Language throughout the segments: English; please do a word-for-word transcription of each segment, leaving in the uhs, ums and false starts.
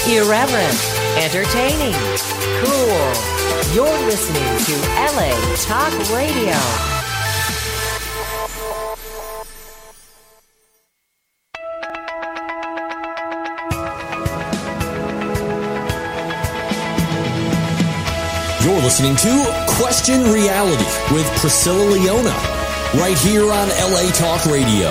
Irreverent, entertaining, cool. You're listening to L A Talk Radio. You're listening to Question Reality with Priscilla Leona, right here on L A Talk Radio.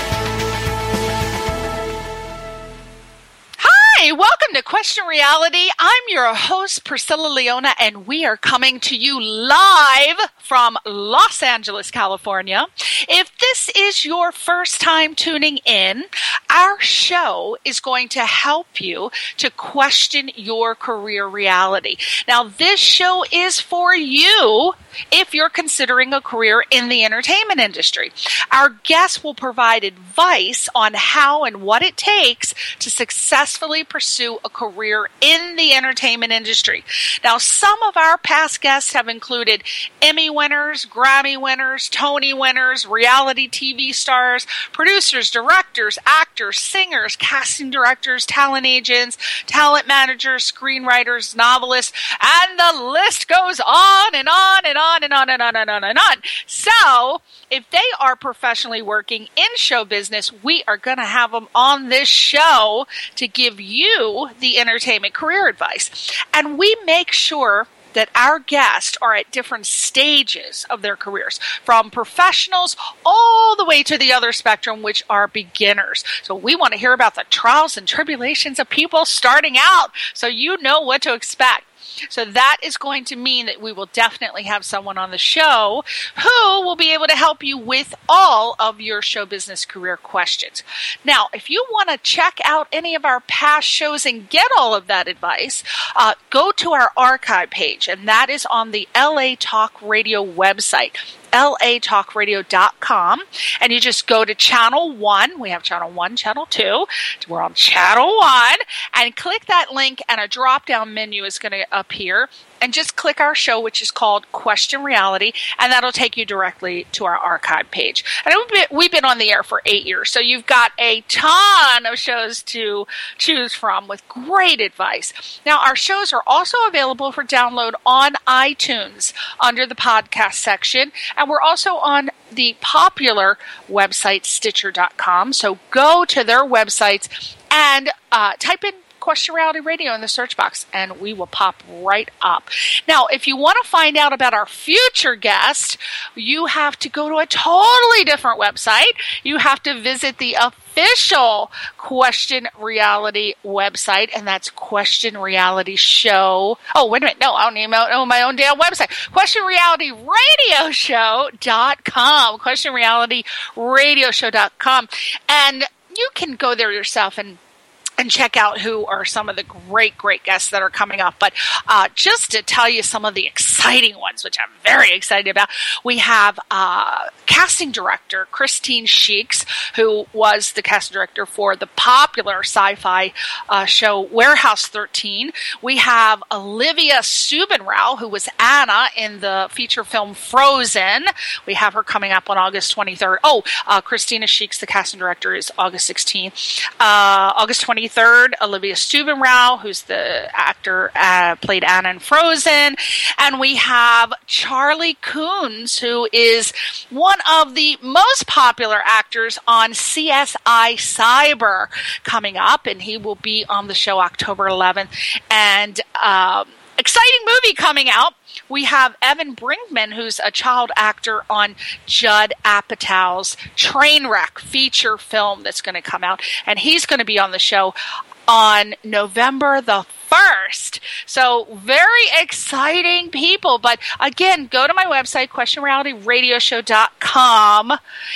Hi, welcome to Question Reality. I'm your host, Priscilla Leona, and we are coming to you live from Los Angeles, California. If this is your first time tuning in, our show is going to help you to question your career reality. Now, this show is for you if you're considering a career in the entertainment industry. Our guests will provide advice on how and what it takes to successfully pursue a career in the entertainment industry. Now, some of our past guests have included Emmy winners, Grammy winners, Tony winners, reality T V stars, producers, directors, actors, singers, casting directors, talent agents, talent managers, screenwriters, novelists, and the list goes on and on and on and on and on and on and on. So, if they are professionally working in show business, we are going to have them on this show to give you the entertainment career advice. And we make sure that our guests are at different stages of their careers, from professionals all the way to the other spectrum, which are beginners. So we want to hear about the trials and tribulations of people starting out so you know what to expect. So that is going to mean that we will definitely have someone on the show who will be able to help you with all of your show business career questions. Now, if you want to check out any of our past shows and get all of that advice, uh, go to our archive page, and that is on the L A Talk Radio website. L A talk radio dot com, and you just go to channel one. We have channel one, channel two. We're on channel one, and click that link, and a drop-down menu is going to appear. And just click our show, which is called Question Reality, and that'll take you directly to our archive page. And we've been, we've been on the air for eight years, so you've got a ton of shows to choose from with great advice. Now, our shows are also available for download on iTunes under the podcast section, and we're also on the popular website Stitcher dot com. So go to their websites and uh, type in Question Reality Radio in the search box, and we will pop right up. Now, if you want to find out about our future guest, you have to go to a totally different website. You have to visit the official Question Reality website, and that's Question Reality Show. Oh, wait a minute. No, I don't even know my own damn website. Question Reality Radio Show dot com. Question Reality Radio Show dot com. And you can go there yourself and and check out who are some of the great, great guests that are coming up. But uh, just to tell you some of the exciting ones, which I'm very excited about, we have uh, casting director Christine Sheeks, who was the casting director for the popular sci-fi uh, show Warehouse thirteen. We have Olivia Subbenrau, who was Anna in the feature film Frozen. We have her coming up on August twenty-third. Oh, uh, Christina Sheeks, the casting director, is August sixteenth. Uh, August twenty-third. Olivia Subbenrau, who's the actor, uh, played Anna in Frozen. And we have Charlie Coons, who is one of the most popular actors on C S I Cyber, coming up. And he will be on the show October eleventh. And um, exciting movie coming out. We have Evan Brinkman, who's a child actor on Judd Apatow's Trainwreck feature film that's going to come out. And he's going to be on the show on November the first. So very exciting people. But again, go to my website, Question Reality Radio Show dot com,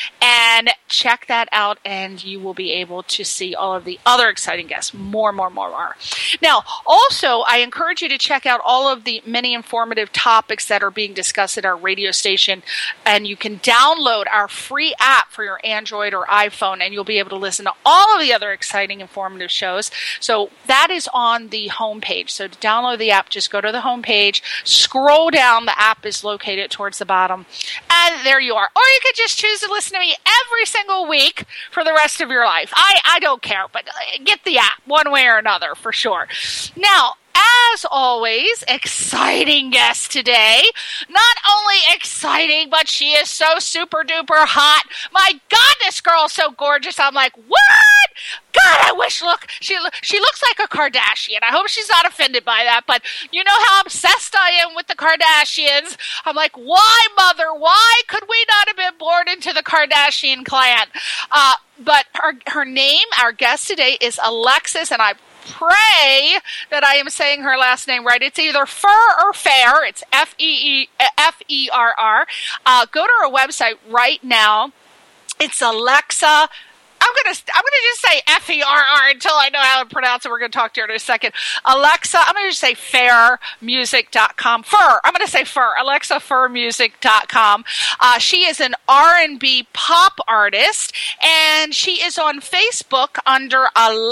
and check that out, and you will be able to see all of the other exciting guests. More, more, more, more. Now, also, I encourage you to check out all of the many informative topics that are being discussed at our radio station, and you can download our free app for your Android or iPhone, and you'll be able to listen to all of the other exciting informative shows. So that is on the homepage. So to download the app, just go to the homepage, scroll down. The app is located towards the bottom, and there you are. Or you could just choose to listen to me every single week for the rest of your life. I, I don't care, but get the app one way or another for sure. Now, as always, exciting guest today. Not only exciting, but she is so super duper hot. My God, this girl's so gorgeous. I'm like, what? God, I wish, look, she she looks like a Kardashian. I hope she's not offended by that, but you know how obsessed I am with the Kardashians. I'm like, why, mother? Why could we not have been born into the Kardashian clan? Uh, but her, her name, our guest today, is Alexis, and I pray that I am saying her last name right. It's either Fur or Fair. It's F E E F E R R. Uh, go to her website right now. It's Alexa. I'm gonna I'm gonna just say F E R R until I know how to pronounce it. We're gonna talk to her in a second. Alexa, I'm gonna just say fair music dot com. Fur. I'm gonna say Fur. Alexa Fur Music dot com. Uh, she is an R and B pop artist, and she is on Facebook under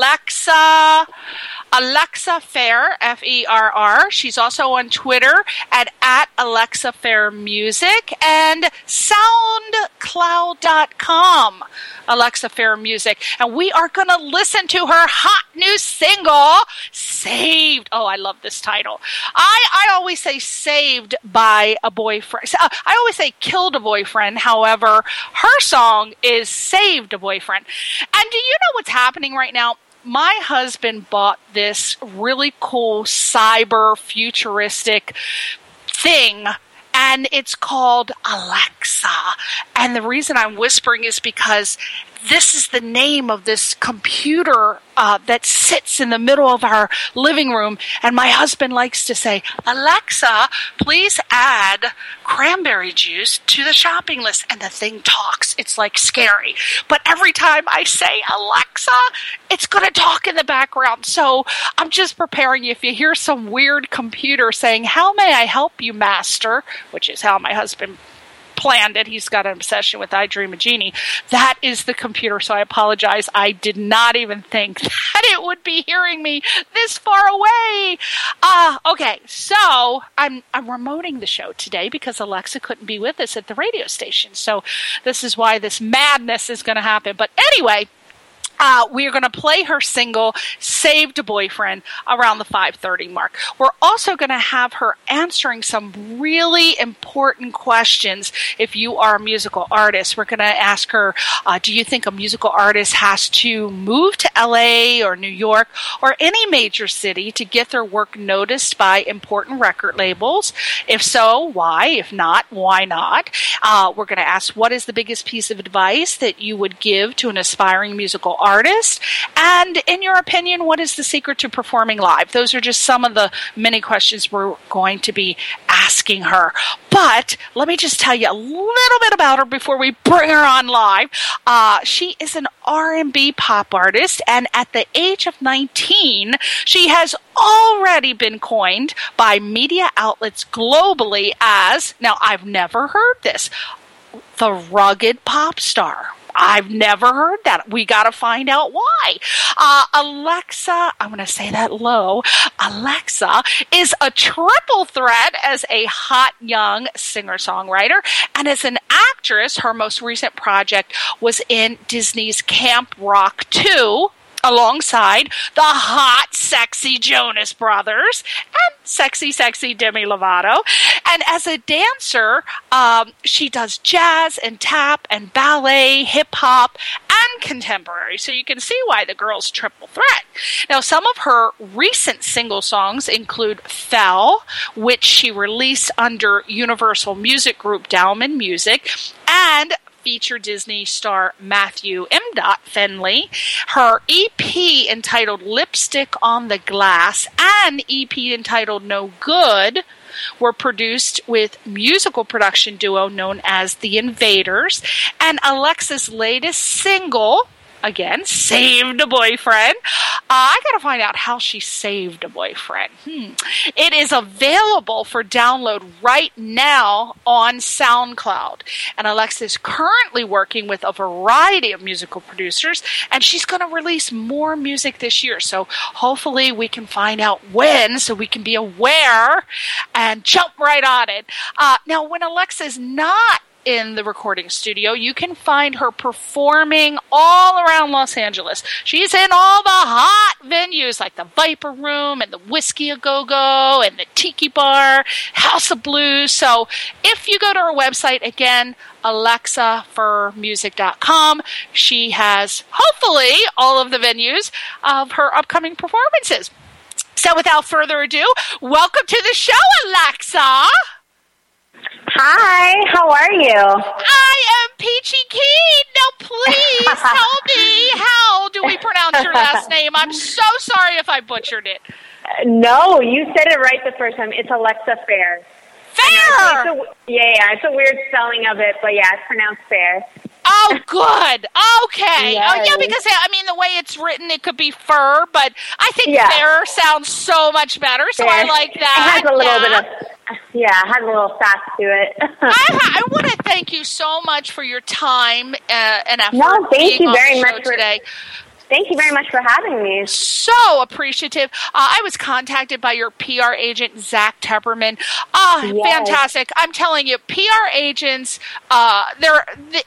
Alexa. Alexa Fair, F E R R. She's also on Twitter at, at Alexa Fair Music and soundcloud dot com. Alexa Fair Music. And we are going to listen to her hot new single, Saved. Oh, I love this title. I, I always say saved by a boyfriend. Uh, I always say killed a boyfriend. However, her song is Saved a Boyfriend. And do you know what's happening right now? My husband bought this really cool cyber futuristic thing, and it's called Alexa. And the reason I'm whispering is because this is the name of this computer uh, that sits in the middle of our living room. And my husband likes to say, Alexa, please add cranberry juice to the shopping list. And the thing talks. It's like scary. But every time I say Alexa, it's going to talk in the background. So I'm just preparing you. If you hear some weird computer saying, how may I help you, master? Which is how my husband planned it. He's got an obsession with I Dream of Jeannie. That is the computer, so I apologize. I did not even think that it would be hearing me this far away. Uh, okay, so I'm I'm remoting the show today because Alexa couldn't be with us at the radio station. So this is why this madness is going to happen. But anyway, Uh, we are going to play her single, Saved a Boyfriend, around the five thirty mark. We're also going to have her answering some really important questions if you are a musical artist. We're going to ask her, uh, do you think a musical artist has to move to L A or New York or any major city to get their work noticed by important record labels? If so, why? If not, why not? Uh, we're going to ask, what is the biggest piece of advice that you would give to an aspiring musical artist? artist, and in your opinion, what is the secret to performing live? Those are just some of the many questions we're going to be asking her. But let me just tell you a little bit about her before we bring her on live. Uh, she is an R and B pop artist, and at the age of nineteen, she has already been coined by media outlets globally as, now I've never heard this, the rugged pop star. I've never heard that. We got to find out why. Uh, Alexa, I'm going to say that low. Alexa is a triple threat as a hot young singer-songwriter. And as an actress, her most recent project was in Disney's Camp Rock two, alongside the hot, sexy Jonas Brothers and sexy, sexy Demi Lovato. And as a dancer, um, she does jazz and tap and ballet, hip-hop, and contemporary. So you can see why the girl's triple threat. Now, some of her recent single songs include Fell, which she released under Universal Music Group Dauman Music, and feature Disney star Matthew M. Finley. Her E P entitled Lipstick on the Glass and E P entitled No Good were produced with musical production duo known as The Invaders. And Alexa's latest single again, Saved a Boyfriend. Uh, I got to find out how she saved a boyfriend. Hmm. It is available for download right now on SoundCloud. And Alexa is currently working with a variety of musical producers, and she's going to release more music this year. So hopefully we can find out when, so we can be aware and jump right on it. Uh, now, when Alexa is not in the recording studio, you can find her performing all around Los Angeles. She's in all the hot venues like the Viper Room and the Whiskey A Go-Go and the Tiki Bar, House of Blues. So if you go to her website, again, alexa for music dot com, she has hopefully all of the venues of her upcoming performances. So without further ado, welcome to the show, Alexa. Hi, how are you? I am Peachy Keen. Now, please tell me, how do we pronounce your last name? I'm so sorry if I butchered it. Uh, no, you said it right the first time. It's Alexa Fair. Fair! It's a, yeah, yeah, it's a weird spelling of it, but yeah, it's pronounced Fair. Oh, good. Okay. Yes. Oh, yeah, because, I mean, the way it's written, it could be fur, but I think yeah. fair sounds so much better, so fair. I like that. It has a little yeah. bit of, yeah, it has a little sass to it. I, I want to thank you so much for your time uh, and effort. No, thank being you on very the show much for today. Thank you very much for having me. So appreciative. Uh, I was contacted by your P R agent, Zach Tepperman. Ah, yes. Fantastic. I'm telling you, P R agents, uh, they're,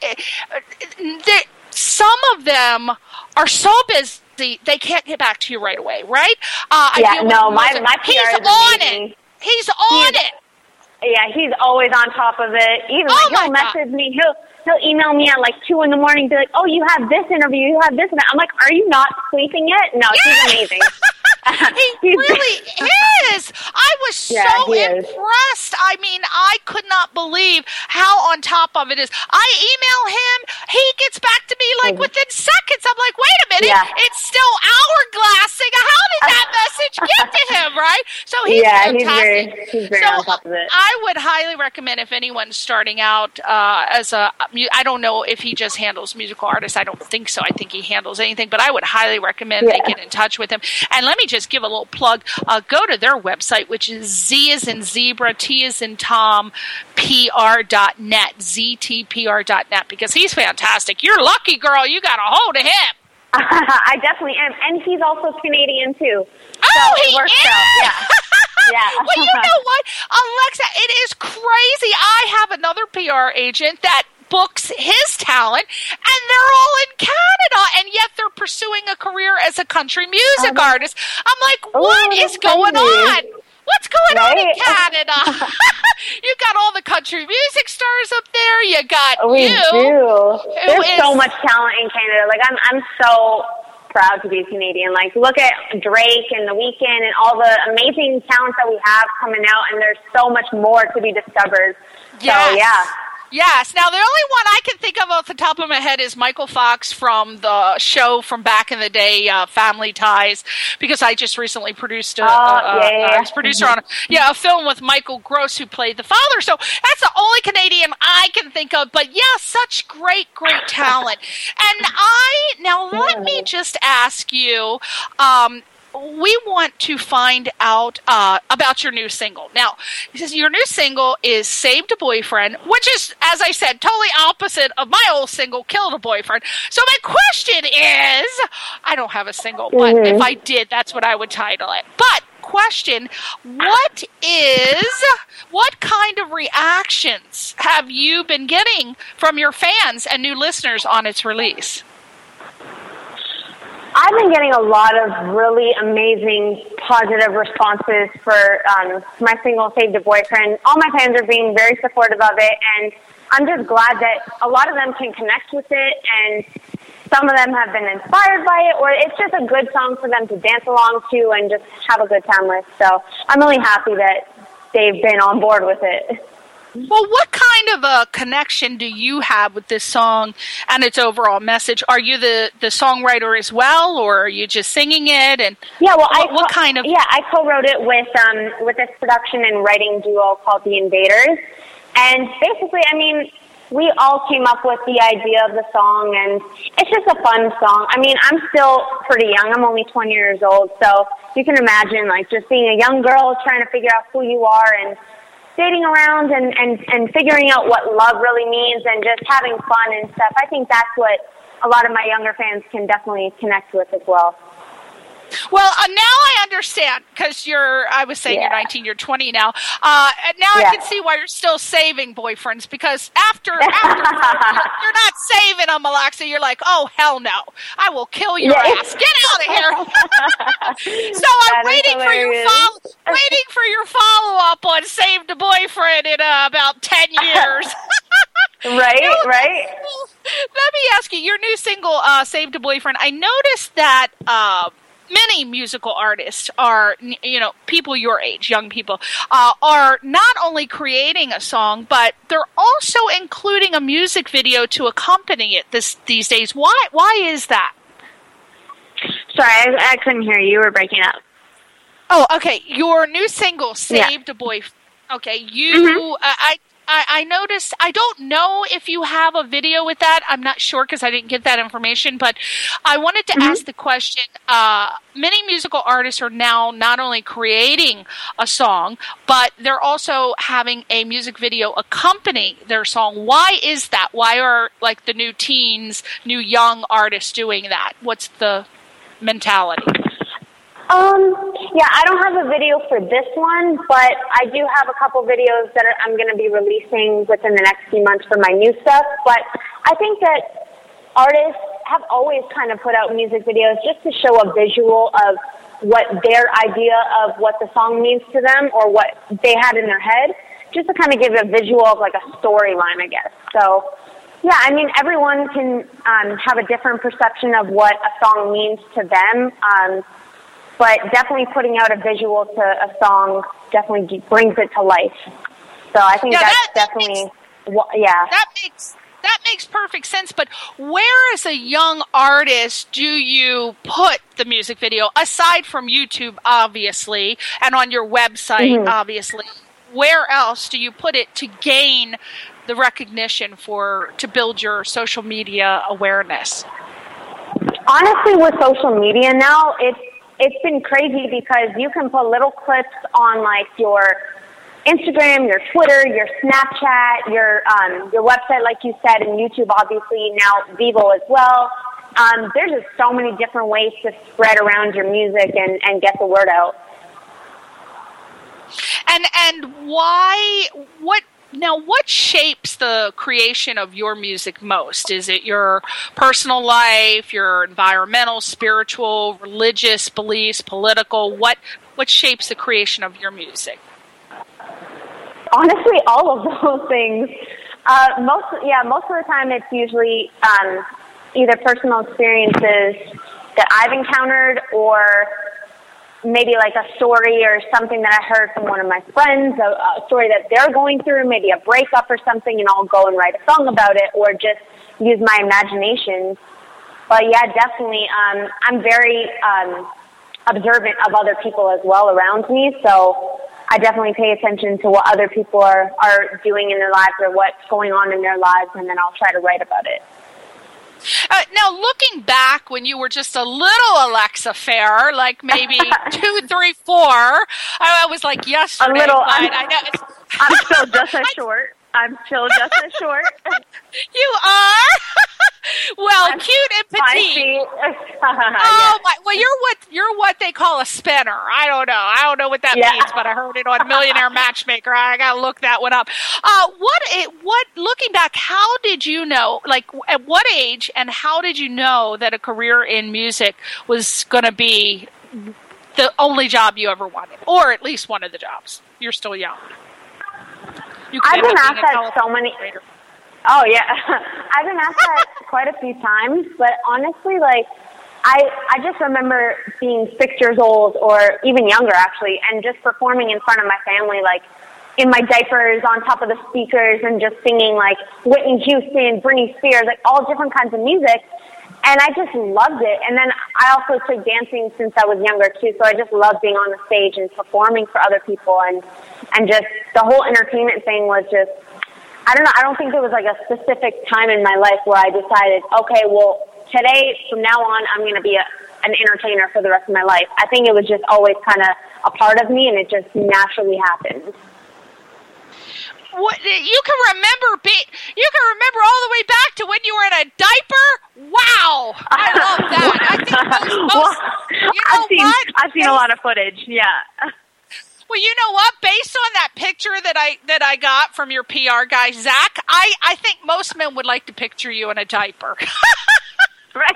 they're, some of them are so busy, they can't get back to you right away, right? Uh, yeah, I no, my, my P R He's is on amazing. it. He's on he's, it. Yeah, he's always on top of it. Even oh like, he'll message God. me. He'll he'll email me at like two in the morning, be like, "Oh, you have this interview. You have this." And that. I'm like, "Are you not sleeping yet?" No, Yeah. he's amazing. He really is. I was Yeah, so he is. impressed. I mean, I could not believe how on top of it is. I email him. He gets back to me like within seconds. I'm like, wait a minute. Yeah. It's still hourglassing. How did that message get to him, right? So he's yeah, fantastic. he's very he's very so on top of it. I would highly recommend if anyone's starting out uh, as a, I don't know if he just handles musical artists. I don't think so. I think he handles anything, but I would highly recommend Yeah. they get in touch with him. And let me just give a little plug. Uh, go to their website, which is Z as in zebra, T as in Tom, P R dot net, Z T P R dot net, because he's fantastic. You're lucky, girl. You got a hold of him. I definitely am, and he's also Canadian too. Oh, so he it works is! out. Yeah. Yeah. Well, you know what, Alexa, it is crazy. I have another P R agent that books his talent, and they're all in Canada, and yet they're pursuing a career as a country music Um, artist. I'm like, what oh, is going crazy. on? What's going Right? on in Canada? You got all the country music stars up there. You got We you. do. There's is- so much talent in Canada. Like I'm, I'm so proud to be Canadian. Like look at Drake and The Weeknd and all the amazing talents that we have coming out, and there's so much more to be discovered. Yes. So yeah. Yes. Now, the only one I can think of off the top of my head is Michael Fox from the show from back in the day, uh, Family Ties, because I just recently produced a, Oh, a, a, yeah, yeah, I yeah. was producer on a, yeah, a film with Michael Gross, who played the father. So that's the only Canadian I can think of. But yeah, such great, great talent. And I, now let me just ask you, um, we want to find out uh, about your new single. Now, he says your new single is Saved a Boyfriend, which is, as I said, totally opposite of my old single, Killed a Boyfriend. So my question is, I don't have a single, but Mm-hmm. if I did, that's what I would title it. But question, what is, what kind of reactions have you been getting from your fans and new listeners on its release? I've been getting a lot of really amazing positive responses for um, my single, Saved a Boyfriend. All my fans are being very supportive of it, and I'm just glad that a lot of them can connect with it, and some of them have been inspired by it, or it's just a good song for them to dance along to and just have a good time with. So I'm really happy that they've been on board with it. Well, what kind of a connection do you have with this song and its overall message? Are you the, the songwriter as well, or are you just singing it? And yeah, well, what, I what co- kind of? Yeah, I co-wrote it with um with this production and writing duo called The Invaders, and basically, I mean, we all came up with the idea of the song, and it's just a fun song. I mean, I'm still pretty young. I'm only twenty years old, so you can imagine, like, just being a young girl trying to figure out who you are and dating around and, and, and figuring out what love really means and just having fun and stuff. I think that's what a lot of my younger fans can definitely connect with as well. Well, uh, now I understand, because you're, I was saying yeah. you're nineteen, you're twenty now. Uh, and now yeah. I can see why you're still saving boyfriends, because after, after you're not saving them, Alexa. You're like, oh, hell no. I will kill your yeah. ass. Get out of here. So I'm waiting for, your follow, waiting for your follow-up on Save the Boyfriend in uh, about ten years. Right, you know, right. Let me ask you, your new single, uh, Save the Boyfriend, I noticed that... Uh, many musical artists are, you know, people your age, young people, uh, are not only creating a song, but they're also including a music video to accompany it this these days. Why? Why is that? Sorry, I, I couldn't hear you. You were breaking up. Oh, okay. Your new single, "Saved yeah. a Boy." Okay, you. Mm-hmm. Uh, I. I, I noticed, I don't know if you have a video with that. I'm not sure because I didn't get that information, but I wanted to mm-hmm. ask the question. Uh, many musical artists are now not only creating a song, but they're also having a music video accompany their song. Why is that? Why are, like, the new teens, new young artists doing that? What's the mentality? Um, yeah, I don't have a video for this one, but I do have a couple videos that are, I'm going to be releasing within the next few months for my new stuff. But I think that artists have always kind of put out music videos just to show a visual of what their idea of what the song means to them or what they had in their head, just to kind of give a visual of like a storyline, I guess. So, yeah, I mean, everyone can um, have a different perception of what a song means to them. Um, But definitely putting out a visual to a song definitely brings it to life. So I think yeah, that's that, that definitely, makes, yeah. That makes that makes perfect sense. But where, as a young artist, do you put the music video aside from YouTube, obviously, and on your website, mm-hmm. obviously? Where else do you put it to gain the recognition for to build your social media awareness? Honestly, with social media now, it's It's been crazy because you can put little clips on, like, your Instagram, your Twitter, your Snapchat, your um, your website, like you said, and YouTube, obviously, now Vevo as well. Um, there's just so many different ways to spread around your music and, and get the word out. And and why, what, now what shapes the creation of your music most? Is it your personal life, your environmental, spiritual, religious beliefs, political? What what shapes the creation of your music? Honestly, all of those things. Uh, most, yeah, most of the time it's usually um, either personal experiences that I've encountered or maybe like a story or something that I heard from one of my friends, a, a story that they're going through, maybe a breakup or something, and I'll go and write a song about it or just use my imagination. But yeah, definitely, um, I'm very um, observant of other people as well around me, so I definitely pay attention to what other people are, are doing in their lives or what's going on in their lives, and then I'll try to write about it. Uh, now, looking back when you were just a little Alexa Fair, like maybe two, three, four, I, I was like yesterday. A little. But I'm, I know it's, I'm still just as short. I'm still just as short. You are? Well, I'm cute and petite. Oh my! Well, you're what you're what they call a spinner. I don't know. I don't know what that yeah. means, but I heard it on Millionaire Matchmaker. I gotta look that one up. Uh, what? It, what? Looking back, how did you know? Like, at what age and how did you know that a career in music was going to be the only job you ever wanted, or at least one of the jobs? You're still young. I've been asked that so many. Oh yeah, I've been asked that quite a few times. But honestly, like I, I just remember being six years old, or even younger actually, and just performing in front of my family, like in my diapers, on top of the speakers, and just singing like Whitney Houston, Britney Spears, like all different kinds of music. And I just loved it. And then I also took dancing since I was younger too, so I just loved being on the stage and performing for other people, and and just the whole entertainment thing was just I don't know, I don't think there was like a specific time in my life where I decided, okay, well, today, from now on, I'm going to be a, an entertainer for the rest of my life. I think it was just always kind of a part of me, and it just naturally happened. What, you can remember be, you can remember all the way back to when you were in a diaper? Wow! I love that. I think most, most well, you know I've seen, what? I've seen a lot of footage, yeah. Well, you know what? Based on that picture that I that I got from your P R guy, Zach, I, I think most men would like to picture you in a diaper. Right.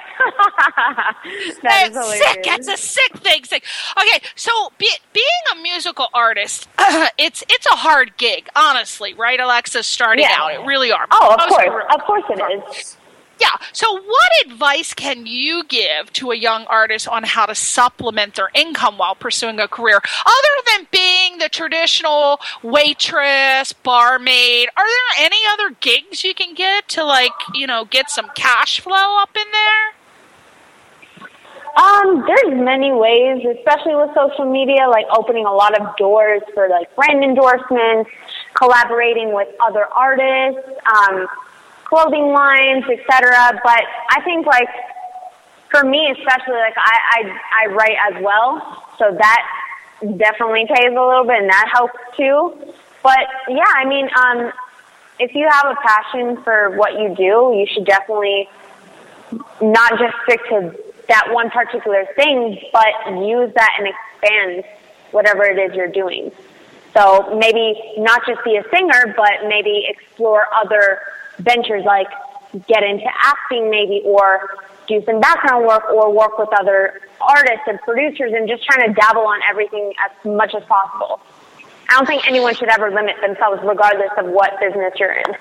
That is hilarious. Sick. That's a sick thing. Sick. Okay, so be, being a musical artist, uh, it's it's a hard gig, honestly, right, Alexa? Starting yeah. out, it really are. Oh, of Most course, are, of course it is. Yeah. So, what advice can you give to a young artist on how to supplement their income while pursuing a career, other than being the traditional waitress, barmaid? Are there any other gigs you can get to, like, you know, get some cash flow up in there? Um, there's many ways, especially with social media, like opening a lot of doors for like brand endorsements, collaborating with other artists, um, clothing lines, et cetera. But I think, like, for me especially, like, I, I, I write as well, so that definitely pays a little bit, and that helps too. But, yeah, I mean, um, if you have a passion for what you do, you should definitely not just stick to that one particular thing, but use that and expand whatever it is you're doing. So maybe not just be a singer, but maybe explore other ventures, like get into acting maybe, or do some background work, or work with other artists and producers, and just trying to dabble on everything as much as possible. I don't think anyone should ever limit themselves regardless of what business you're in.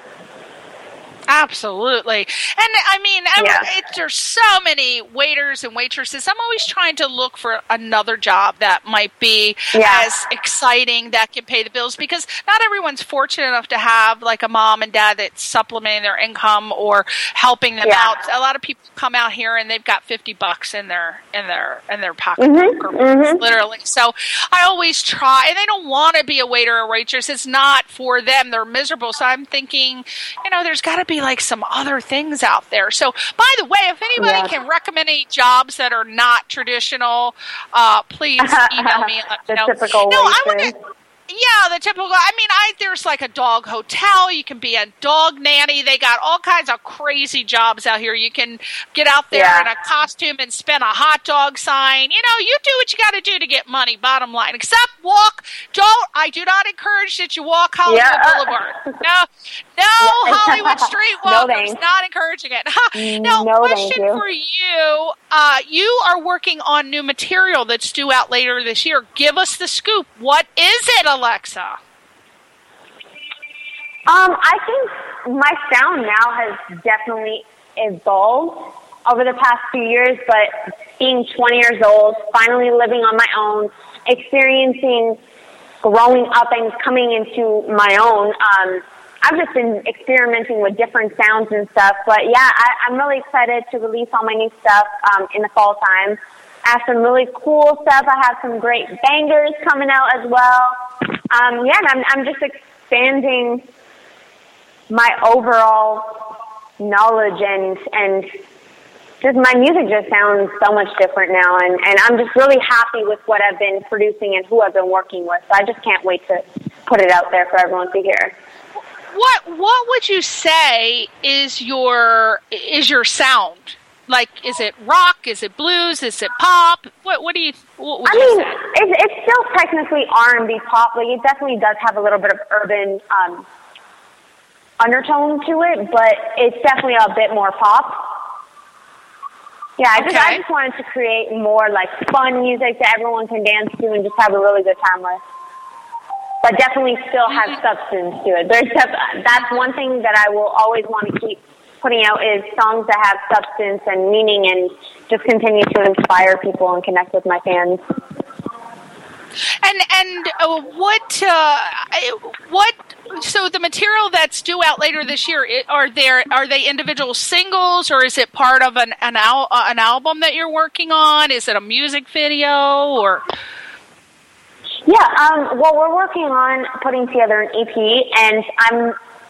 Absolutely. And I mean, ever, yeah. it, there's so many waiters and waitresses. I'm always trying to look for another job that might be yeah. as exciting, that can pay the bills, because not everyone's fortunate enough to have like a mom and dad that's supplementing their income or helping them yeah. out. A lot of people come out here and they've got fifty bucks in their in their in their pocket, mm-hmm. Mm-hmm. literally. So I always try, and they don't want to be a waiter or waitress. It's not for them. They're miserable. So I'm thinking, you know, there's got to be like some other things out there. So, by the way, if anybody yeah. can recommend any jobs that are not traditional, uh, please email me and let me the know. Typical no, I waitress. want to. Yeah, the typical. I mean, I there's like a dog hotel. You can be a dog nanny. They got all kinds of crazy jobs out here. You can get out there yeah. in a costume and spin a hot dog sign. You know, you do what you got to do to get money. Bottom line, except walk. Don't. I do not encourage that you walk Hollywood yeah. Boulevard. No, no Hollywood Street walkers. No, not encouraging it. Now, no, question for you. Uh, you are working on new material that's due out later this year. Give us the scoop. What is it, Alexa? Um, I think my sound now has definitely evolved over the past few years, but being twenty years old, finally living on my own, experiencing growing up and coming into my own, um, I've just been experimenting with different sounds and stuff. But yeah, I, I'm really excited to release all my new stuff um, in the fall time. I have some really cool stuff. I have some great bangers coming out as well. Um, yeah, and I'm, I'm just expanding my overall knowledge, and and just my music just sounds so much different now, and, and I'm just really happy with what I've been producing and who I've been working with. So I just can't wait to put it out there for everyone to hear. What what would you say is your is your sound? Like, is it rock? Is it blues? Is it pop? What what do you? What would I you mean, say? It's, it's still technically R and B pop. Like, it definitely does have a little bit of urban um, undertone to it, but it's definitely a bit more pop. Yeah, I just okay. I just wanted to create more like fun music that everyone can dance to and just have a really good time with. But definitely still have mm-hmm. substance to it. There's that's one thing that I will always want to keep putting out, is songs that have substance and meaning, and just continue to inspire people and connect with my fans. And and uh, what uh, what? So the material that's due out later this year, it, are there are they individual singles, or is it part of an an, al- uh, an album that you're working on? Is it a music video, or? Yeah, um, well, we're working on putting together an E P, and I'm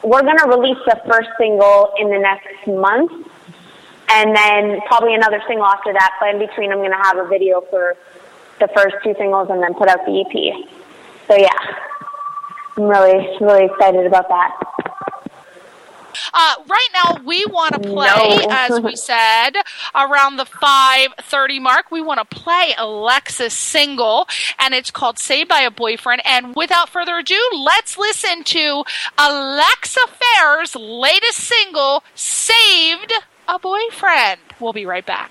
we're going to release the first single in the next month, and then probably another single after that. But in between, I'm going to have a video for the first two singles and then put out the E P. So yeah, I'm really, really excited about that. Uh, right now, we want to play, no. as we said, around the five thirty mark. We want to play Alexa's single, and it's called Saved by a Boyfriend. And without further ado, let's listen to Alexa Fair's latest single, Saved a Boyfriend. We'll be right back.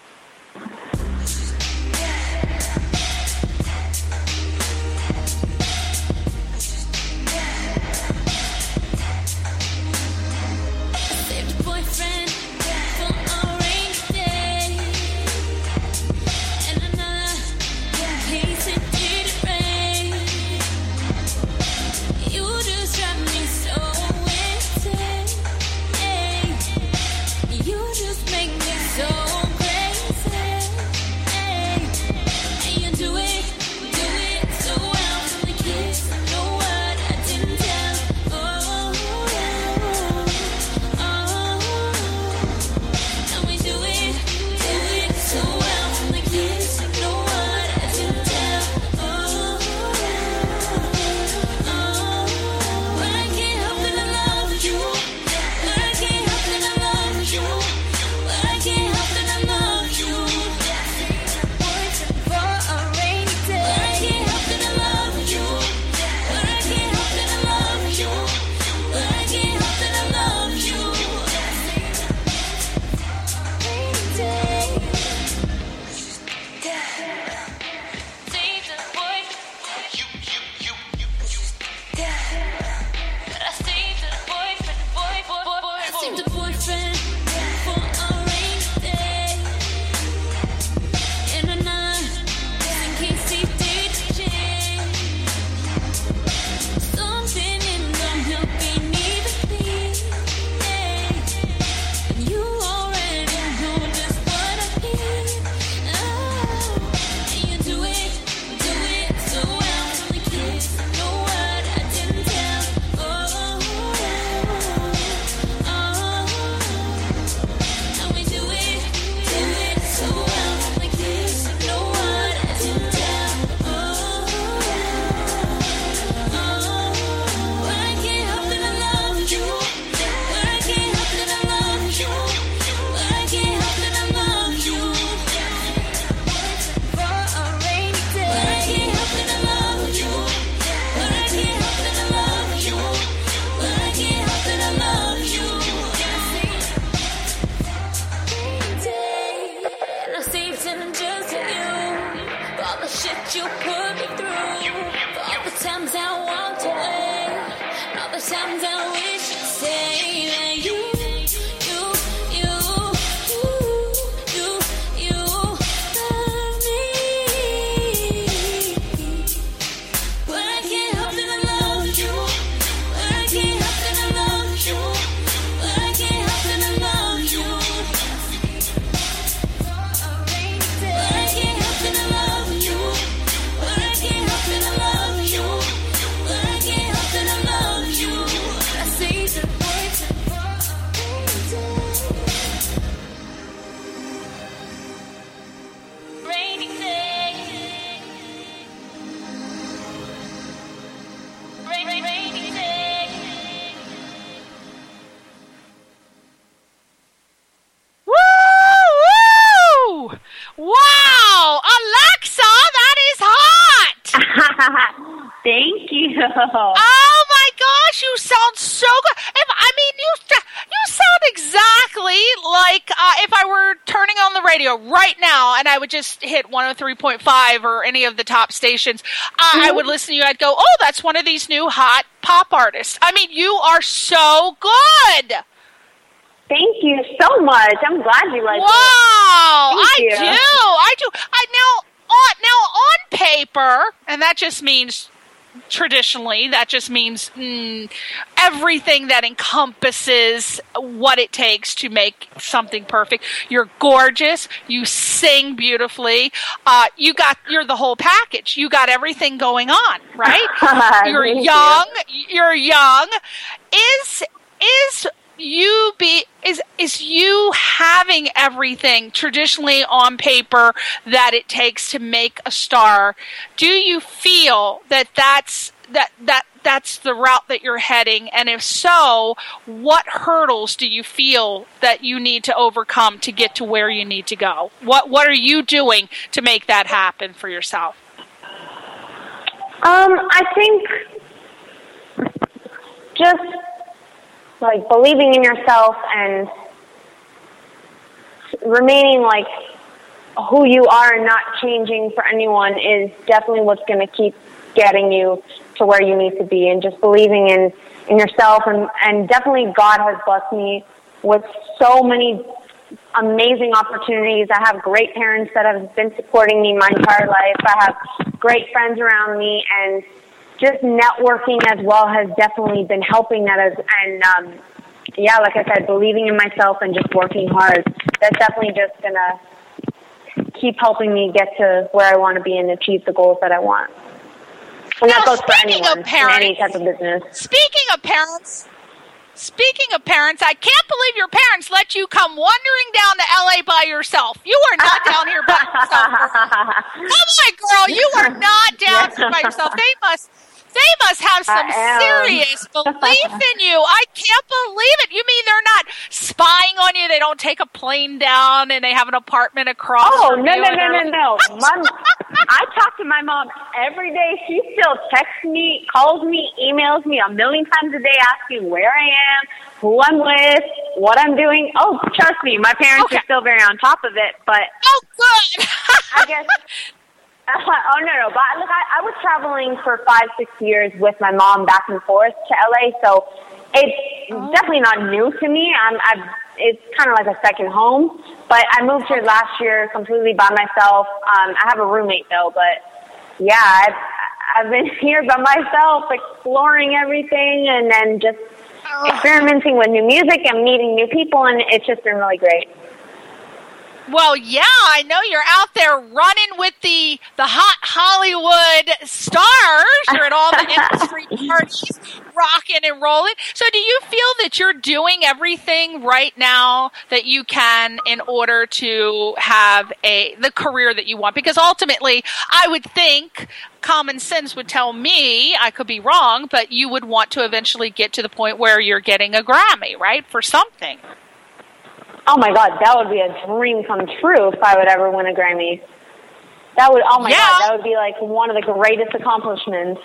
Thank you. Oh my gosh, you sound so good. If, I mean, you you sound exactly like uh, if I were turning on the radio right now and I would just hit one oh three point five or any of the top stations, uh, mm-hmm. I would listen to you. I'd go, oh, that's one of these new hot pop artists. I mean, you are so good. Thank you so much. I'm glad you like wow, it. Wow, I you. do. I do. I now on now on paper, and that just means traditionally, that just means mm, everything that encompasses what it takes to make something perfect. You're gorgeous. You sing beautifully. Uh, you got you're the whole package. You got everything going on, right? You're young. You. You're young. Is is you be is is you having everything traditionally on paper that it takes to make a star? Do you feel that that's that that that's the route that you're heading? And if so, what hurdles do you feel that you need to overcome to get to where you need to go? What what are you doing to make that happen for yourself? Um, I think just like believing in yourself and remaining like who you are and not changing for anyone is definitely what's going to keep getting you to where you need to be, and just believing in, in yourself. And, and definitely God has blessed me with so many amazing opportunities. I have great parents that have been supporting me my entire life. I have great friends around me, and just networking as well has definitely been helping that. As, and um, yeah, like I said, believing in myself and just working hard. That's definitely just going to keep helping me get to where I want to be and achieve the goals that I want. And that goes for anyone, in any type of business. Speaking of parents, speaking of parents, I can't believe your parents let you come wandering down to L A by yourself. You are not down here by yourself. Come on, girl, you are not down here by yourself. They must... They must have some serious belief in you. I can't believe it. You mean they're not spying on you? They don't take a plane down and they have an apartment across Oh, from no, you no, no, no, no. Mom, I talk to my mom every day. She still texts me, calls me, emails me a million times a day asking where I am, who I'm with, what I'm doing. Oh, trust me, my parents okay. are still very on top of it. But oh, good. I guess... Uh, oh, no, no. But look, I, I was traveling for five, six years with my mom back and forth to L A, so it's oh. definitely not new to me. I'm, I've, it's kind of like a second home. But I moved here last year completely by myself. Um, I have a roommate, though, but yeah, I've, I've been here by myself, exploring everything, and then just oh. experimenting with new music and meeting new people, and it's just been really great. Well, yeah, I know you're out there running with the the hot Hollywood stars. You're at all the industry parties, rocking and rolling. So do you feel that you're doing everything right now that you can in order to have a the career that you want? Because ultimately, I would think common sense would tell me, I could be wrong, but you would want to eventually get to the point where you're getting a Grammy, right, for something. Oh my God, that would be a dream come true if I would ever win a Grammy. That would, oh my yeah. God, that would be like one of the greatest accomplishments.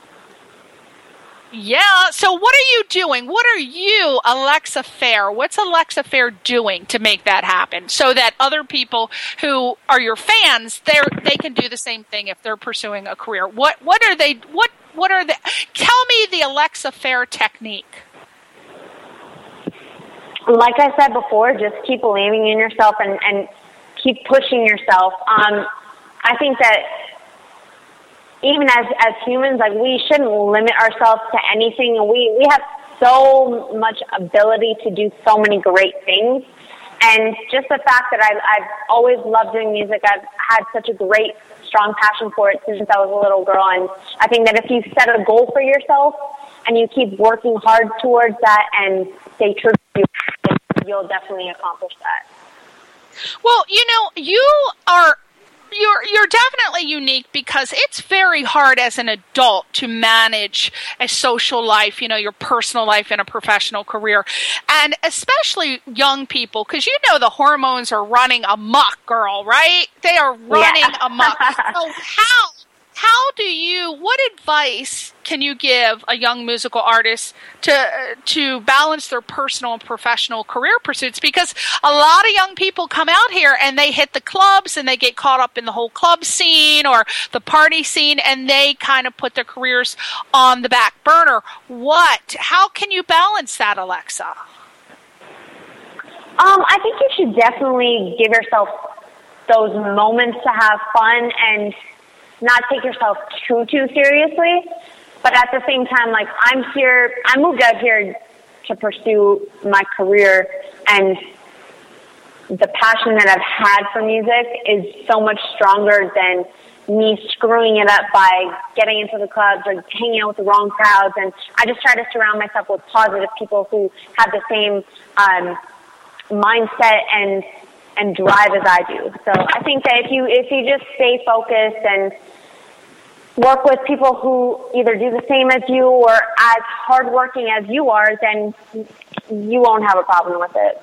Yeah, so what are you doing? What are you, Alexa Fair? What's Alexa Fair doing to make that happen so that other people who are your fans, they they can do the same thing if they're pursuing a career? What what are they, what, what are the, tell me the Alexa Fair technique. Like I said before, just keep believing in yourself and, and keep pushing yourself. Um, I think that even as, as humans, like we shouldn't limit ourselves to anything. We, we have so much ability to do so many great things. And just the fact that I've, I've always loved doing music, I've had such a great, strong passion for it since I was a little girl. And I think that if you set a goal for yourself and you keep working hard towards that and stay true to you, you'll definitely accomplish that. Well, you know, you are you're you're definitely unique because it's very hard as an adult to manage a social life, you know, your personal life and a professional career, and especially young people, because you know the hormones are running amok, girl, right? They are running yeah. amok. So how How do you, what advice can you give a young musical artist to uh, to balance their personal and professional career pursuits? Because a lot of young people come out here and they hit the clubs and they get caught up in the whole club scene or the party scene and they kind of put their careers on the back burner. What, how can you balance that, Alexa? Um, I think you should definitely give yourself those moments to have fun and not take yourself too, too seriously. But at the same time, like, I'm here, I moved out here to pursue my career, and the passion that I've had for music is so much stronger than me screwing it up by getting into the clubs or hanging out with the wrong crowds. And I just try to surround myself with positive people who have the same um, mindset and and drive as I do. So I think that if you if you just stay focused and work with people who either do the same as you or as hardworking as you are, then you won't have a problem with it.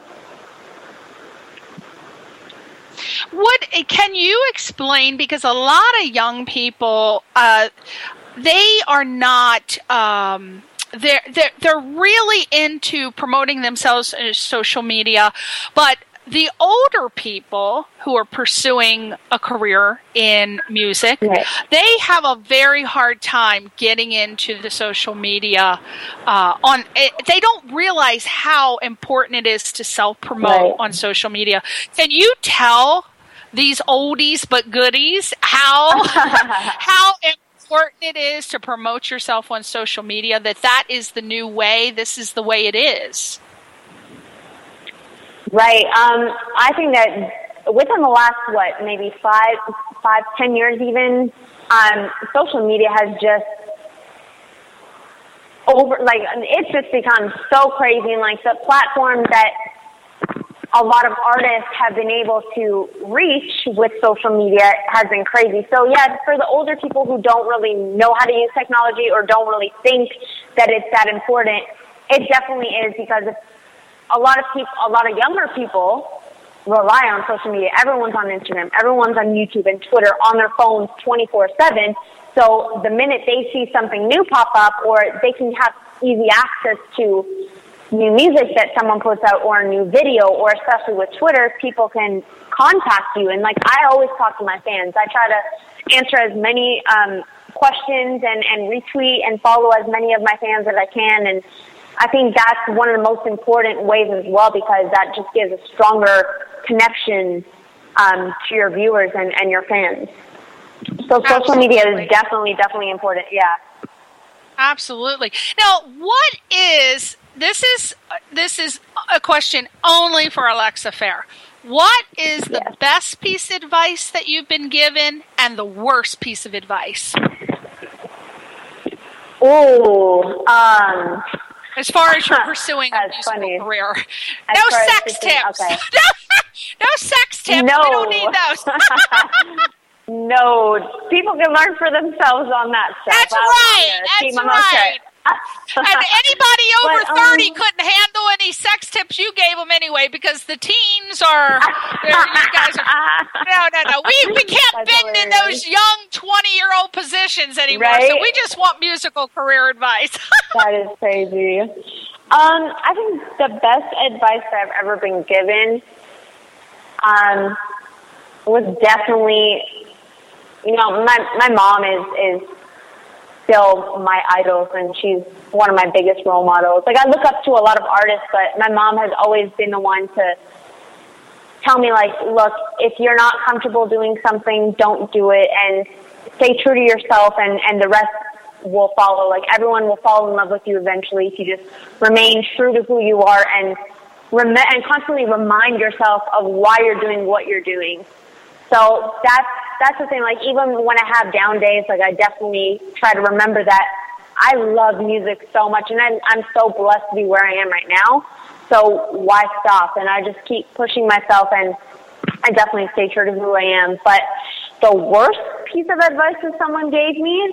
What can you explain? Because a lot of young people, uh, they are not. Um, they're they're they're really into promoting themselves on social media, but the older people who are pursuing a career in music, right, they have a very hard time getting into the social media. Uh, on it, they don't realize how important it is to self-promote right. on social media. Can you tell these oldies but goodies how how important it is to promote yourself on social media? That that is the new way. This is the way it is. Right. Um, I think that within the last, what, maybe five, five, ten years even, um, social media has just over, like, it's just become so crazy. And, like, the platforms that a lot of artists have been able to reach with social media has been crazy. So, yeah, for the older people who don't really know how to use technology or don't really think that it's that important, it definitely is, because it's, A lot of people, a lot of younger people rely on social media. Everyone's on Instagram, everyone's on YouTube and Twitter on their phones twenty-four seven. So the minute they see something new pop up, or they can have easy access to new music that someone puts out, or a new video, or especially with Twitter, people can contact you. And like, I always talk to my fans. I try to answer as many um, questions and, and retweet and follow as many of my fans as I can. And I think that's one of the most important ways as well, because that just gives a stronger connection um, to your viewers and, and your fans. So social Absolutely. media is definitely, definitely important. Yeah. Absolutely. Now, what is, this is, this is a question only for Alexa Fair. What is the yes. best piece of advice that you've been given and the worst piece of advice? Oh, um... As far as you're pursuing a musical funny. career. No sex tips. Okay. no, no sex tips. No. We don't need those. No. People can learn for themselves on that stuff. That's right. That's right. And anybody over but, um, thirty couldn't handle any sex tips you gave them anyway, because the teens are, you guys are, no, no, no. We, we can't That's bend hilarious. in those young twenty-year-old positions anymore, right? So we just want musical career advice. That is crazy. Um, I think the best advice that I've ever been given um, was definitely, you know, my, my mom is, is still my idol, and she's one of my biggest role models. Like, I look up to a lot of artists, but my mom has always been the one to tell me, like, look, if you're not comfortable doing something, don't do it, and stay true to yourself, and, and the rest will follow. Like, everyone will fall in love with you eventually if you just remain true to who you are and rem- and constantly remind yourself of why you're doing what you're doing. So that's that's the thing. Like, even when I have down days, like, I definitely try to remember that I love music so much, and I'm, I'm so blessed to be where I am right now. So why stop? And I just keep pushing myself, and I definitely stay true to who I am. But the worst piece of advice that someone gave me,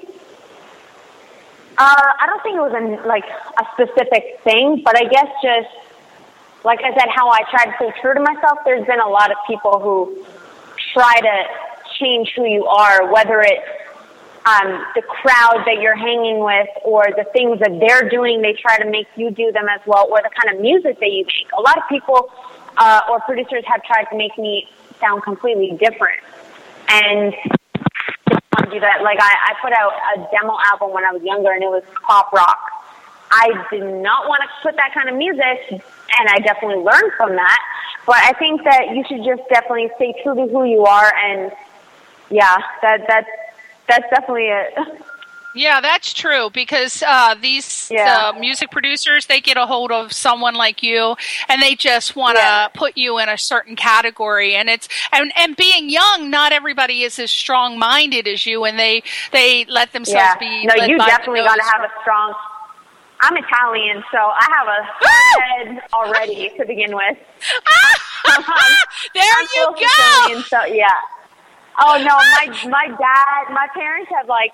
uh, I don't think it was a, like a specific thing, but I guess just, like I said, how I try to stay true to myself. There's been a lot of people who try to change who you are, whether it's um, the crowd that you're hanging with or the things that they're doing, they try to make you do them as well, or the kind of music that you make. A lot of people uh, or producers have tried to make me sound completely different. And I do that. Like, I, I put out a demo album when I was younger, and it was pop rock. I did not want to put that kind of music, and I definitely learned from that. But I think that you should just definitely stay true to who you are, and yeah, that that's that's definitely it. Yeah, that's true because uh, these Yeah. uh, music producers, they get a hold of someone like you and they just want to Yeah. put you in a certain category. And it's and, and being young, not everybody is as strong-minded as you, and they, they let themselves Yeah. be No, led you by definitely the got to nose. have a strong. I'm Italian, so I have a hard head already to begin with. There I'm you full go. Sicilian, so yeah. Oh no, my my dad, my parents have like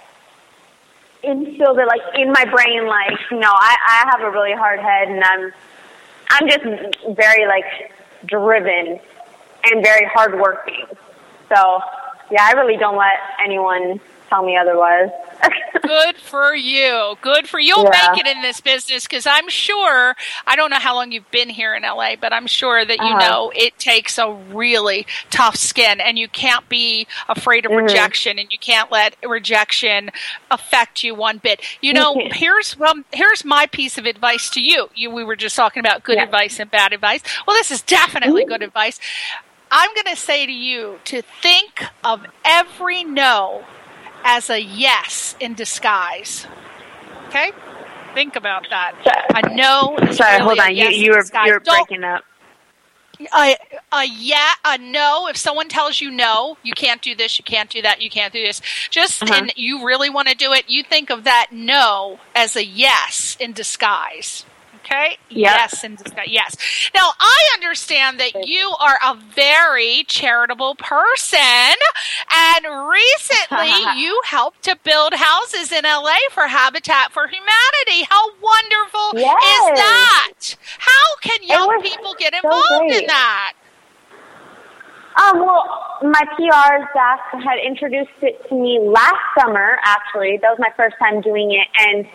instilled it like in my brain. Like, no, I I have a really hard head, and I'm I'm just very like driven and very hardworking. So yeah, I really don't let anyone tell me otherwise. Good for you. Good for you. You'll Yeah. make it in this business because I'm sure, I don't know how long you've been here in L A, but I'm sure that you Uh-huh. know it takes a really tough skin and you can't be afraid of Mhm. rejection and you can't let rejection affect you one bit. You know, can't. here's well, here's my piece of advice to you. You we were just talking about good Yeah. advice and bad advice. Well, this is definitely Mhm. good advice. I'm going to say to you to think of every no as a yes in disguise. Okay? Think about that. A no is Sorry, really hold a on. yes you in you were disguise. you were Don't- breaking up. A, a yeah, a no. If someone tells you no, you can't do this, you can't do that, you can't do this. Just Uh-huh. and you really want to do it, you think of that no as a yes in disguise. Okay? Yep. Yes in disguise. Yes. Now, I understand that you are a very charitable person, and recently you helped to build houses in L A for Habitat for Humanity. How wonderful Yes. is that? How can young was people get so involved in great. that? Um, well, my P R, Zach, had introduced it to me last summer, actually. That was my first time doing it, and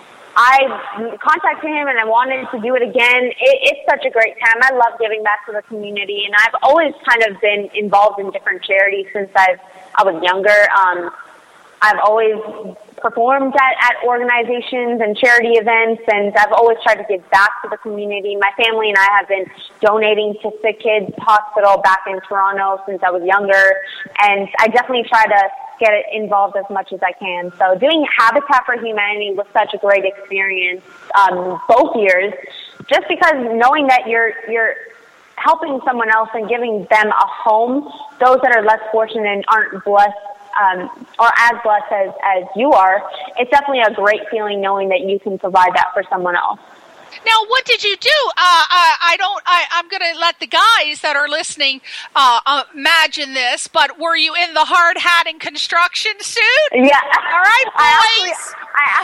I contacted him, and I wanted to do it again. It, it's such a great time. I love giving back to the community, and I've always kind of been involved in different charities since I've, I was younger. Um, I've always performed at, at organizations and charity events, and I've always tried to give back to the community. My family and I have been donating to Sick Kids Hospital back in Toronto since I was younger, and I definitely try to get involved as much as I can. So doing Habitat for Humanity was such a great experience um, both years, just because knowing that you're you're helping someone else and giving them a home, those that are less fortunate and aren't blessed um, or as blessed as, as you are, it's definitely a great feeling knowing that you can provide that for someone else. Now, what did you do? Uh, I, I don't. I, I'm going to let the guys that are listening uh, uh, imagine this. But were you in the hard hat and construction suit? Yeah. All right, I boys. actually,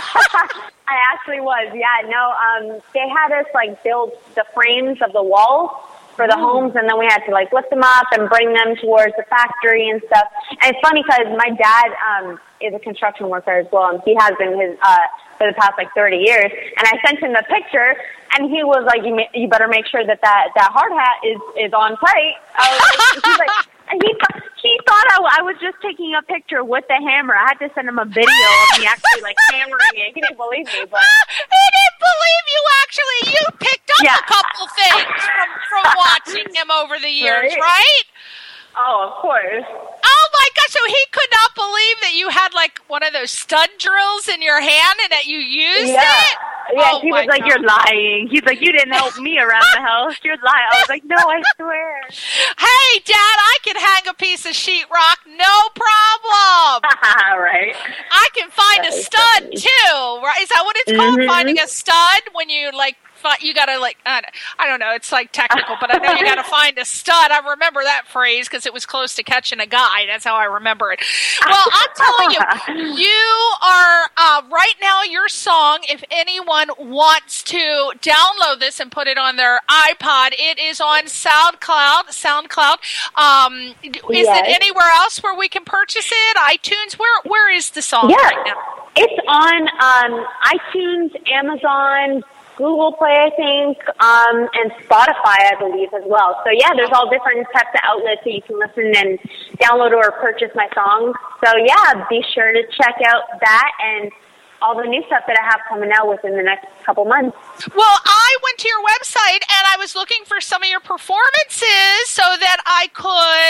I, I actually was. Yeah. No. Um. They had us like build the frames of the walls for the homes, and then we had to like lift them up and bring them towards the factory and stuff. And it's funny because my dad um is a construction worker as well, and he has been his uh. for the past like thirty years, and I sent him the picture, and he was like, "You, ma- you better make sure that that, that hard hat is, is on tight." I was like, he's like, and he th- he thought I, I was just taking a picture with the hammer. I had to send him a video of me actually like hammering it. He didn't believe me, but He didn't believe you. Actually, you picked up Yeah. a couple things from from watching him over the years, Right. right? oh, of course. Oh my gosh! So he could not believe that you had like one of those stud drills in your hand and that you used Yeah. it. Yeah, Oh he my was like, God. "You're lying." He's like, "You didn't help me around the house. You're lying." I was like, "No, I swear." Hey, Dad, I can hang a piece of sheetrock, no problem. Right. I can find That a is stud funny. too, right? Is that what it's called? Mhm. Finding a stud when you like. fi- You gotta like I don't- I don't know. It's like technical, but I know you gotta find a stud. I remember that phrase because it was close to catching a guy. That's how I remember it. Well, I'm telling you, you are uh, right now. Your song. If anyone wants to download this and put it on their iPod, it is on SoundCloud. SoundCloud. Um, is Yes. it anywhere else where we can purchase it? iTunes. Where Where is the song Yeah, right now? it's on um, iTunes, Amazon, Google Play, I think, um, and Spotify, I believe, as well. So, yeah, there's all different types of outlets that you can listen and download or purchase my songs. So, yeah, be sure to check out that and all the new stuff that I have coming out within the next couple months. Well, I went to your website and I was looking for some of your performances so that I could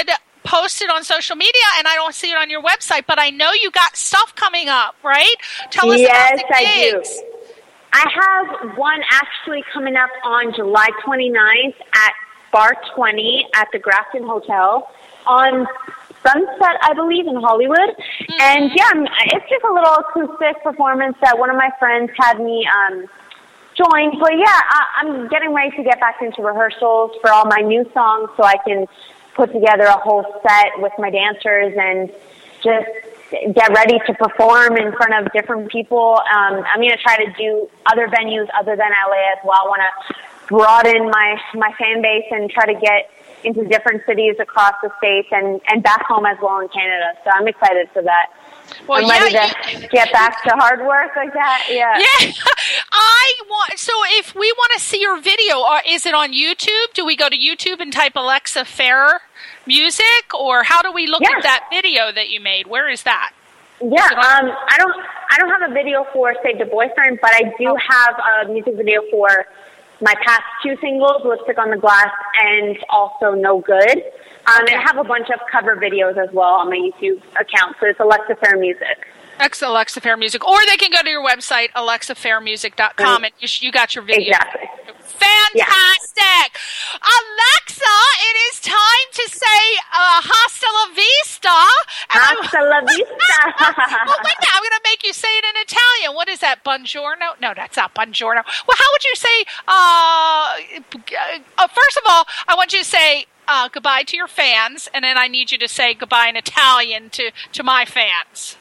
post it on social media, and I don't see it on your website, but I know you got stuff coming up, right? Tell us yes, about the gigs. I do. I have one actually coming up on July twenty-ninth at Bar twenty at the Grafton Hotel on Sunset, I believe, in Hollywood. Mm-hmm. And yeah, it's just a little acoustic performance that one of my friends had me um, join. But yeah, I, I'm getting ready to get back into rehearsals for all my new songs so I can put together a whole set with my dancers and just get ready to perform in front of different people. Um, I'm going to try to do other venues other than L A as well. I want to broaden my, my fan base and try to get into different cities across the states and, and back home as well in Canada. So I'm excited for that. Well, I'm ready yeah, to you, get back to hard work like that. Yeah. Yeah. I want, so if we want to see your video, uh, is it on YouTube? Do we go to YouTube and type Alexa Fair music, or how do we look yeah. at that video that you made? Where is that? Yeah. Is um, I don't, I don't have a video for Save the Boyfriend, but I do oh. have a music video for my past two singles, Lipstick on the Glass and also No Good. Um, and I have a bunch of cover videos as well on my YouTube account. So it's Alexa Fair Music. Ex Alexa Fair Music. Or they can go to your website, alexa fair music dot com, and you, you got your video. Exactly. Fantastic. Yeah. Alexa, it is time to say uh, hasta la vista. Hasta la vista. Well, wait a minute. I'm going to make you say it in Italian. What is that, buongiorno? No, that's not buongiorno. Well, how would you say, uh, uh, first of all, I want you to say uh, goodbye to your fans, and then I need you to say goodbye in Italian to, to my fans.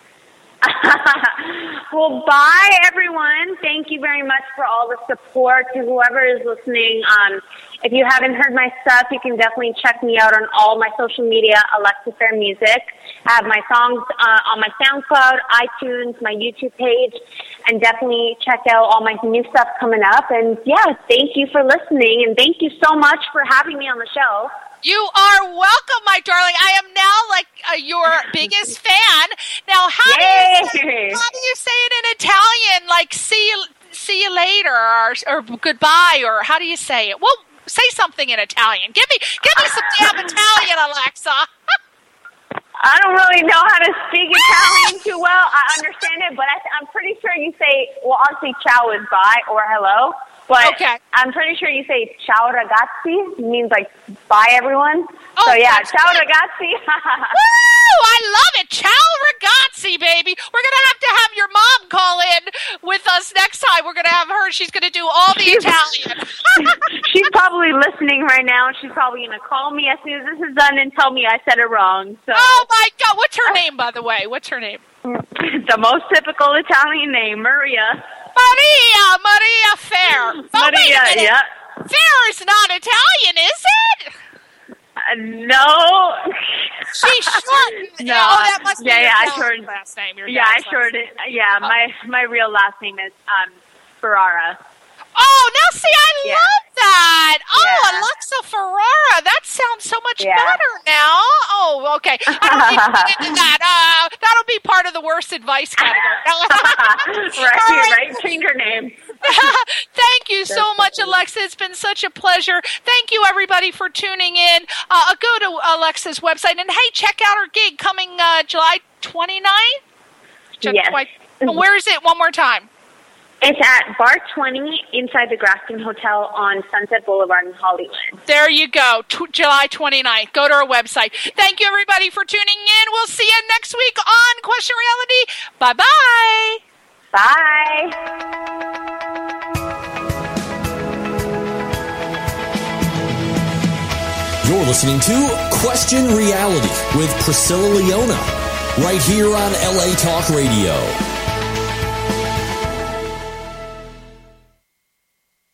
Well, bye, everyone. Thank you very much for all the support. To whoever is listening, um, if you haven't heard my stuff, you can definitely check me out on all my social media, Alexa Fair Music. I have my songs uh, on my SoundCloud, iTunes, my YouTube page, and definitely check out all my new stuff coming up. And yeah, thank you for listening, and thank you so much for having me on the show. You are welcome, my darling. I am now like uh, your biggest fan. Now, how do, you say, how do you say it in Italian? Like, see you, see you later, or, or goodbye, or how do you say it? Well, say something in Italian. Give me, give me some damn Italian, Alexa. I don't really know how to speak Italian too well. I understand it, but I, I'm pretty sure you say, well, obviously, ciao is bye or hello. But okay. I'm pretty sure you say ciao ragazzi. It means like bye everyone. Oh, so yeah, ciao good. ragazzi. Woo! I love it. Ciao ragazzi, baby. We're going to have to have your mom call in with us next time. We're going to have her. She's going to do all the she's, Italian. She's probably listening right now. She's probably going to call me as soon as this is done and tell me I said it wrong. So. Oh, my God. What's her name, by the way? What's her name? The most typical Italian name, Maria. Maria, Maria Fair. Oh, Maria, yeah. Fair is not Italian, is it? Uh, no. She shortened. No. Oh, that must yeah, be yeah, your I shortened, last name. Your yeah, I shortened it. Yeah, oh. my my real last name is um Ferrara. Oh, now see, I yeah. love that. Oh, yeah. Alexa Ferrara. That sounds so much yeah. better now. Oh, okay. I don't need to get into that. Uh, that'll be part of the worst advice category. right, right, right. Change your name. Thank you so much, Alexa. It's been such a pleasure. Thank you, everybody, for tuning in. Uh, go to Alexa's website. And, hey, check out her gig coming uh, July twenty-ninth. Yes. Twice. Where is it? One more time. It's at Bar twenty inside the Grafton Hotel on Sunset Boulevard in Hollywood. There you go, T- July twenty-ninth. Go to our website. Thank you, everybody, for tuning in. We'll see you next week on Question Reality. Bye-bye. Bye. You're listening to Question Reality with Priscilla Leona, right here on L A Talk Radio.